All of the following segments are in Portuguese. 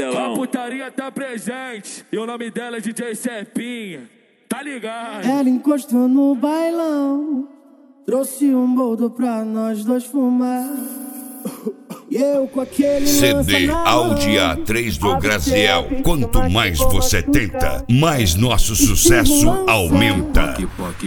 mandelão. A putaria tá presente e o nome dela é DJ Serpinha. Tá ligado? Ela encostou no bailão, trouxe um boldo pra nós dois fumar. E eu com aquele CD Audi A3 do Graziel. Quanto mais você tenta, mais nosso sucesso aumenta.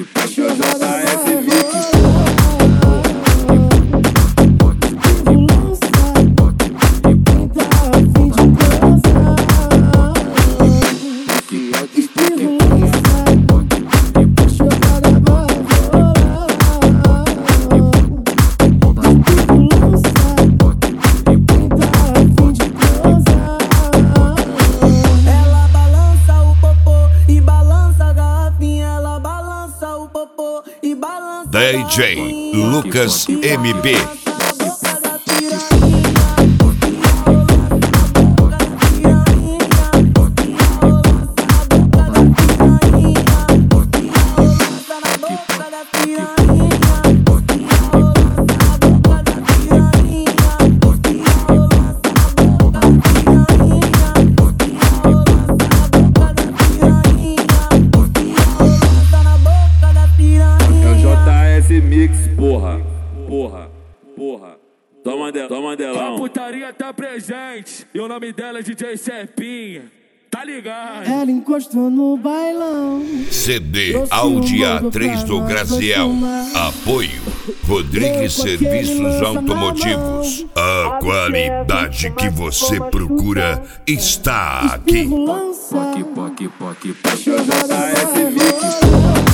DJ Lucas MB. Mix, porra. Toma mandelão. A putaria tá presente e o nome dela é DJ Serpinha. Tá ligado? Ela encostou no bailão. CD Audi A3 do Graziel. Apoio Rodrigues Serviços Automotivos. A qualidade que você procura está aqui. Lança. Deixa eu jogar esse mix.